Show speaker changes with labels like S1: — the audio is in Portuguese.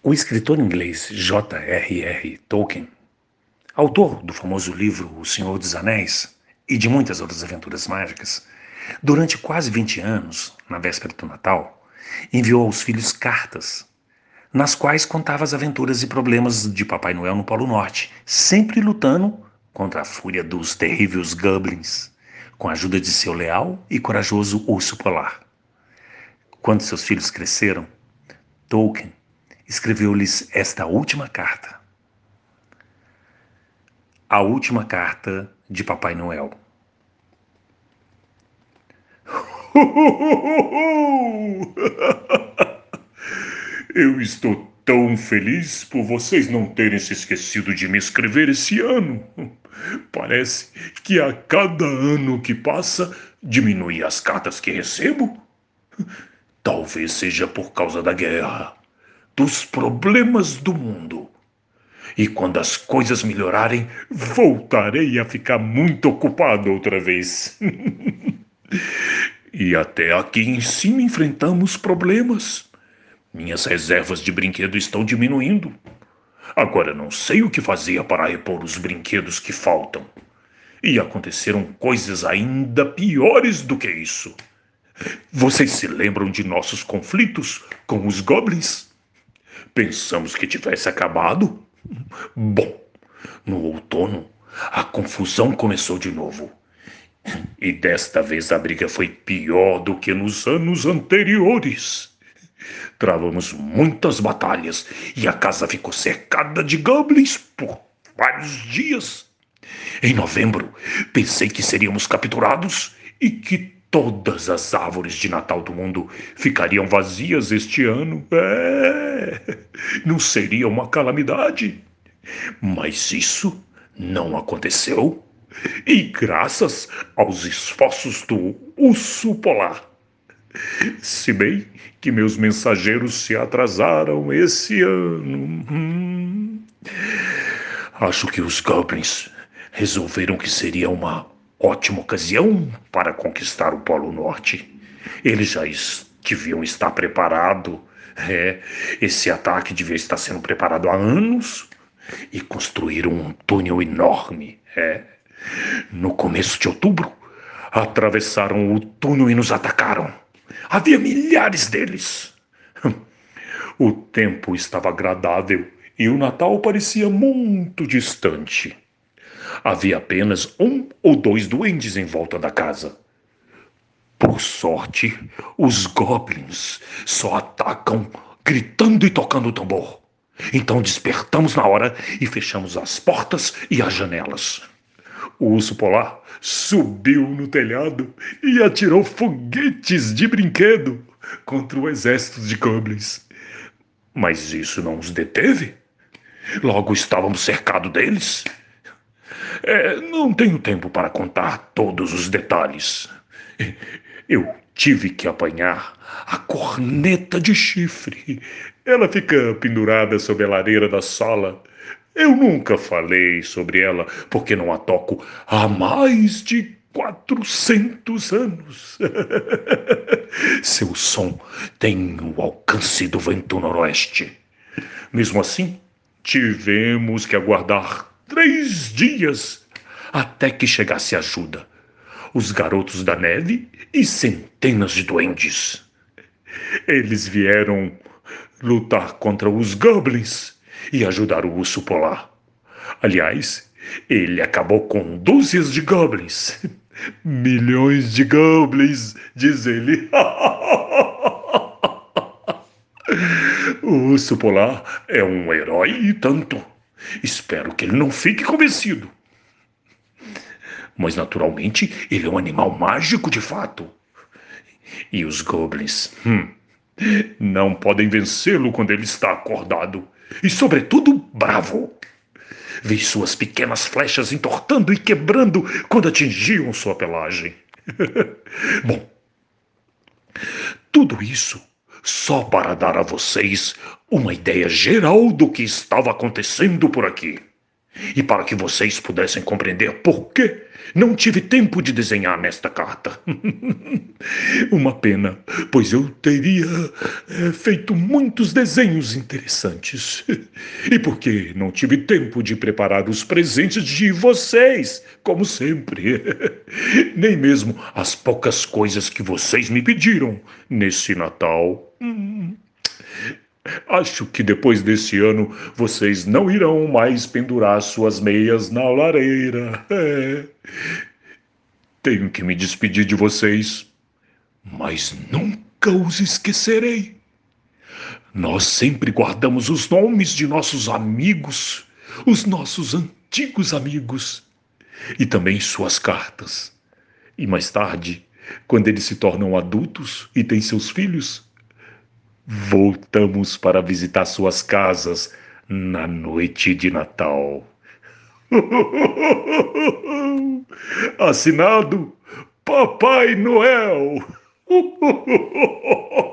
S1: O escritor inglês J.R.R. Tolkien, autor do famoso livro O Senhor dos Anéis e de muitas outras aventuras mágicas, durante quase 20 anos, na véspera do Natal, enviou aos filhos cartas, nas quais contava as aventuras e problemas de Papai Noel no Polo Norte, sempre lutando contra a fúria dos terríveis goblins, com a ajuda de seu leal e corajoso urso polar. Quando seus filhos cresceram, Tolkien escreveu-lhes esta última carta. A última carta de Papai Noel.
S2: Eu estou tão feliz por vocês não terem se esquecido de me escrever esse ano. Parece que a cada ano que passa diminui as cartas que recebo. Talvez seja por causa da guerra, dos problemas do mundo. E quando as coisas melhorarem, voltarei a ficar muito ocupado outra vez. E até aqui em cima enfrentamos problemas. Minhas reservas de brinquedo estão diminuindo. Agora não sei o que fazer para repor os brinquedos que faltam. E aconteceram coisas ainda piores do que isso. Vocês se lembram de nossos conflitos com os goblins? Pensamos que tivesse acabado? Bom, no outono, a confusão começou de novo. E desta vez a briga foi pior do que nos anos anteriores. Travamos muitas batalhas e a casa ficou cercada de goblins por vários dias. Em novembro, pensei que seríamos capturados e que todas as árvores de Natal do mundo ficariam vazias este ano. Não seria uma calamidade. Mas isso não aconteceu. E graças aos esforços do urso polar. Se bem que meus mensageiros se atrasaram esse ano. Acho que os goblins resolveram que seria uma ótima ocasião para conquistar o Polo Norte. Eles já deviam estar preparados. Esse ataque devia estar sendo preparado há anos. E construíram um túnel enorme. No começo de outubro, atravessaram o túnel e nos atacaram. Havia milhares deles. O tempo estava agradável e o Natal parecia muito distante. Havia apenas 1 ou 2 duendes em volta da casa. Por sorte, os goblins só atacam gritando e tocando o tambor. Então despertamos na hora e fechamos as portas e as janelas. O urso polar subiu no telhado e atirou foguetes de brinquedo contra o exército de goblins. Mas isso não os deteve. Logo estávamos cercados deles. Não tenho tempo para contar todos os detalhes. Eu tive que apanhar a corneta de chifre. Ela fica pendurada sob a lareira da sala. Eu nunca falei sobre ela porque não a toco há mais de 400 anos. Seu som tem o alcance do vento noroeste. Mesmo assim, tivemos que aguardar 3 dias até que chegasse ajuda. Os garotos da neve e centenas de duendes. Eles vieram lutar contra os goblins e ajudar o urso polar. Aliás, ele acabou com dúzias de goblins. Milhões de goblins, diz ele. O urso polar é um herói e tanto. Espero que ele não fique convencido. Mas naturalmente ele é um animal mágico de fato. E os goblins não podem vencê-lo quando ele está acordado. E sobretudo bravo. Vi suas pequenas flechas entortando e quebrando quando atingiam sua pelagem. Bom, tudo isso só para dar a vocês uma ideia geral do que estava acontecendo por aqui. E para que vocês pudessem compreender por que não tive tempo de desenhar nesta carta. Uma pena, pois eu teria feito muitos desenhos interessantes. E porque não tive tempo de preparar os presentes de vocês, como sempre. Nem mesmo as poucas coisas que vocês me pediram nesse Natal. Acho que depois desse ano vocês não irão mais pendurar suas meias na lareira. Tenho que me despedir de vocês, mas nunca os esquecerei. Nós sempre guardamos os nomes de nossos amigos, os nossos antigos amigos, e também suas cartas. E mais tarde, quando eles se tornam adultos e têm seus filhos, voltamos para visitar suas casas na noite de Natal. Assinado Papai Noel.